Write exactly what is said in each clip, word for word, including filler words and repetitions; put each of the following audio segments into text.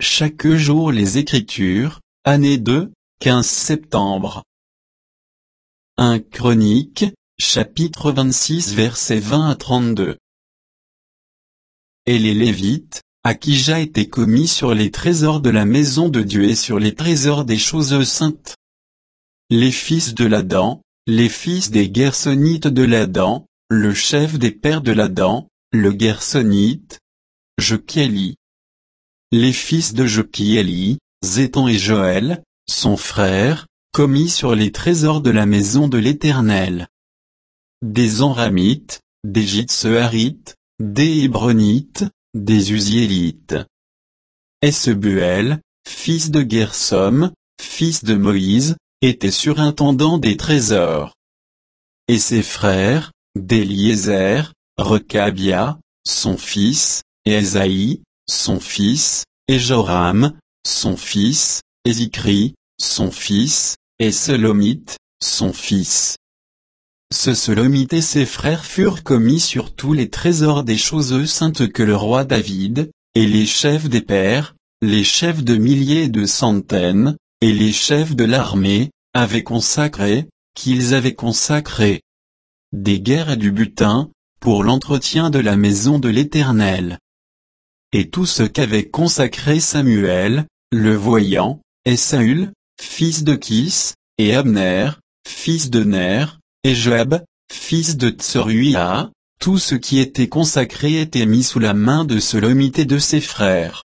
chaque jour les Écritures, année deux, quinze septembre. un Chroniques, chapitre vingt-six versets vingt à trente-deux. Et les Lévites, Akija était commis sur les trésors de la maison de Dieu et sur les trésors des choses saintes. Les fils de Ladan, les fils des Gersonites de Ladan, le chef des pères de Ladan, le Gersonite, Jochieli. Les fils de Jochieli, Zéton et Joël, son frère, commis sur les trésors de la maison de l'Éternel. Des Amramites, des Jitsearites, des Hébronites, des Uziélites. Esbuel, fils de Gersom, fils de Moïse, était surintendant des trésors. Et ses frères, d'Éliézer, Rechabia, son fils, et Esaïe, son fils, et Joram, son fils, et Zikri, son fils, et Selomite, son fils. Ce Selomite et ses frères furent commis sur tous les trésors des choses saintes que le roi David, et les chefs des pères, les chefs de milliers et de centaines, et les chefs de l'armée, avaient consacrés, qu'ils avaient consacrés. Des guerres et du butin, pour l'entretien de la maison de l'Éternel. Et tout ce qu'avait consacré Samuel, le voyant, et Saül, fils de Kis, et Abner, fils de Ner, et Joab, fils de Tseruia, tout ce qui était consacré était mis sous la main de Selomite et de ses frères.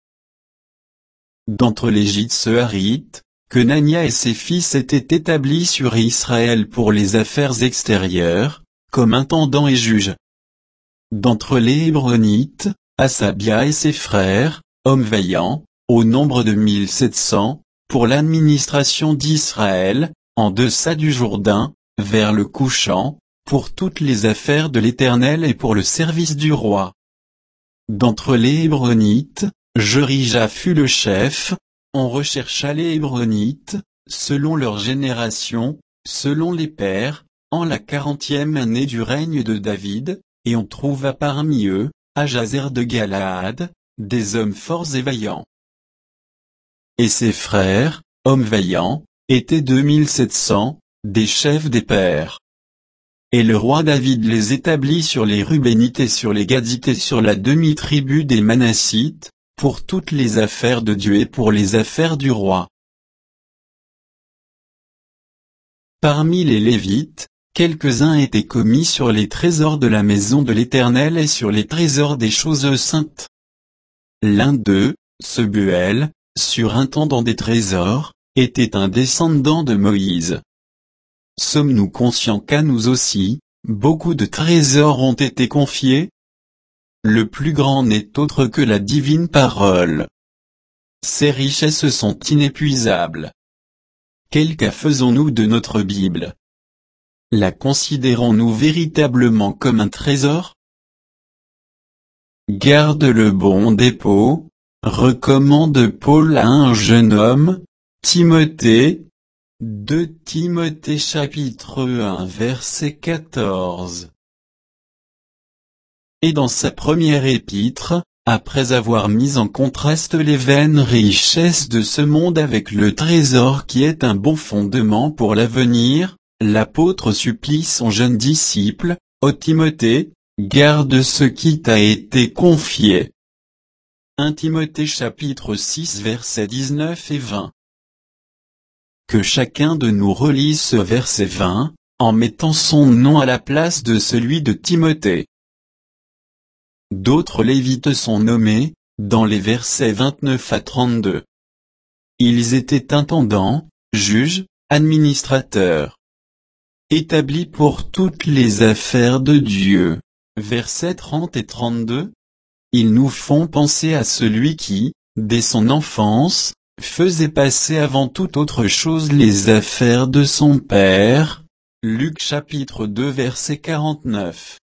D'entre les Jitsearites, Kenania et ses fils étaient établis sur Israël pour les affaires extérieures, comme intendants et juges. D'entre les Hébronites, Asabia et ses frères, hommes vaillants, au nombre de mille sept cents, pour l'administration d'Israël, en deçà du Jourdain, vers le couchant, pour toutes les affaires de l'Éternel et pour le service du roi. D'entre les Hébronites, Jerija fut le chef. On rechercha les Hébronites, selon leur génération, selon les pères, en la quarantième année du règne de David, et on trouva parmi eux, à Jazer de Galaad, des hommes forts et vaillants. Et ses frères, hommes vaillants, étaient deux mille sept cents, des chefs des pères. Et le roi David les établit sur les Rubénites et sur les Gadites et sur la demi-tribu des Manassites, pour toutes les affaires de Dieu et pour les affaires du roi. Parmi les Lévites, quelques-uns étaient commis sur les trésors de la maison de l'Éternel et sur les trésors des choses saintes. L'un d'eux, Sebuel, surintendant des trésors, était un descendant de Moïse. Sommes-nous conscients qu'à nous aussi, beaucoup de trésors ont été confiés? Le plus grand n'est autre que la divine parole. Ses richesses sont inépuisables. Quel cas faisons-nous de notre Bible? La considérons-nous véritablement comme un trésor? Garde le bon dépôt, recommande Paul à un jeune homme, Timothée. deux Timothée chapitre un verset quatorze. Et dans sa première épître, après avoir mis en contraste les vaines richesses de ce monde avec le trésor qui est un bon fondement pour l'avenir, l'apôtre supplie son jeune disciple, ô Timothée, garde ce qui t'a été confié. un Timothée chapitre six versets dix-neuf et vingt. Que chacun de nous relise ce verset vingt, en mettant son nom à la place de celui de Timothée. D'autres Lévites sont nommés, dans les versets vingt-neuf à trente-deux. Ils étaient intendants, juges, administrateurs. Établis pour toutes les affaires de Dieu. Versets trente et trente-deux. Ils nous font penser à celui qui, dès son enfance, faisait passer avant toute autre chose les affaires de son Père. Luc chapitre deux verset quarante-neuf.